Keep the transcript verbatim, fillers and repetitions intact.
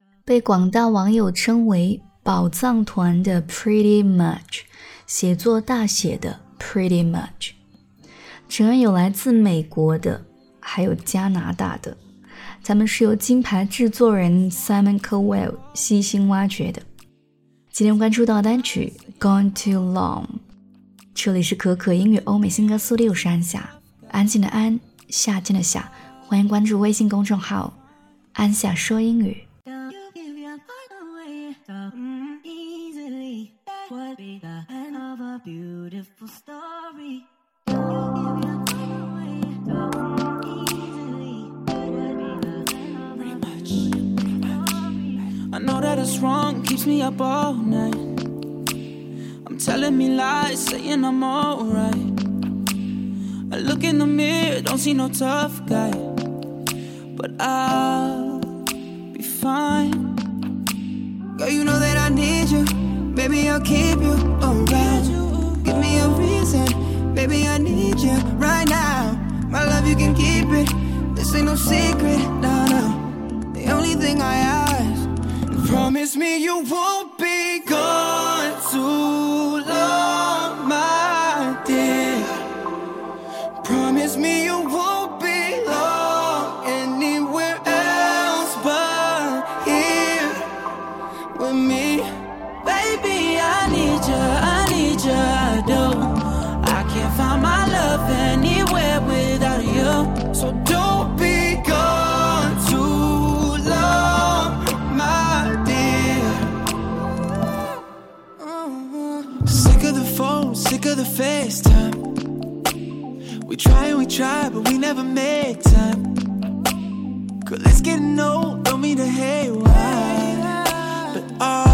被广大网友称为宝藏团的 Pretty Much， 写作大写的 Pretty Much。 承认有来自美国的，还有加拿大的，他们是由金牌制作人 Simon Cowell 悉心挖掘的。今天关注到单曲 Gone Too Long。 这里是可可音乐欧美新歌速递，我是安夏，安静的安，夏天的夏，欢迎关注微信公众号安夏说英语。 I know that it's wrong, keeps me up all night. I'm telling me lies, saying I'm alright. I look in the mirror, don't see no tough guy, but I'll be fine. Girl, you know that I need you, baby, I'll keep you around. Give me a reason, baby, I need you right now. My love, you can keep it, this ain't no secret, no, no. The only thing I ask, promise me you won't be gone too long, my dear. Promise me you won't be long anywhere else but here with me. Baby, I need you, I need you, I do. I can't find my love anywhere without you. So don't be gone too long, my dear. uh-huh. Sick of the phone, sick of the FaceTime. We try and we try, but we never make time. Girl, it's getting old, don't mean to hate why, but all